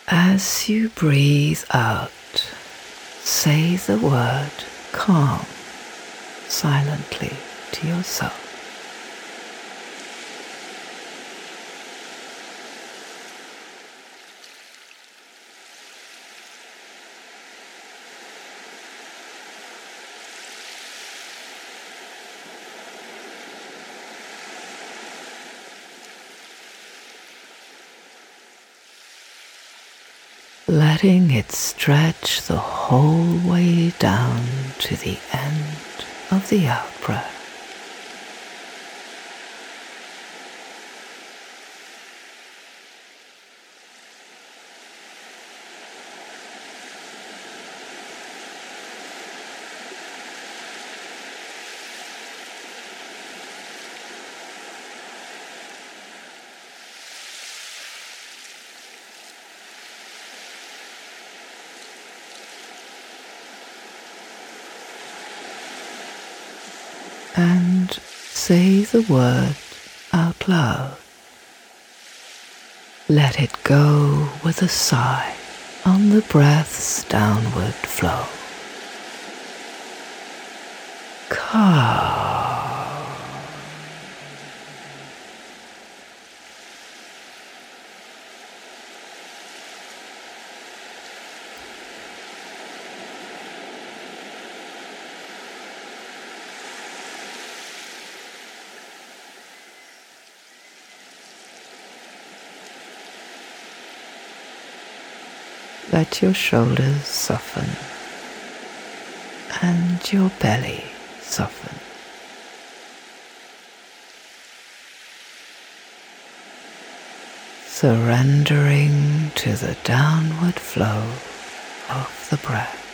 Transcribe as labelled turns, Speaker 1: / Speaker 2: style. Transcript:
Speaker 1: As you breathe out, say the word calm silently to yourself. Letting it stretch the whole way down to the end of the out-breath. And say the word out loud. Let it go with a sigh on the breath's downward flow. Calm. Let your shoulders soften and your belly soften. Surrendering to the downward flow of the breath.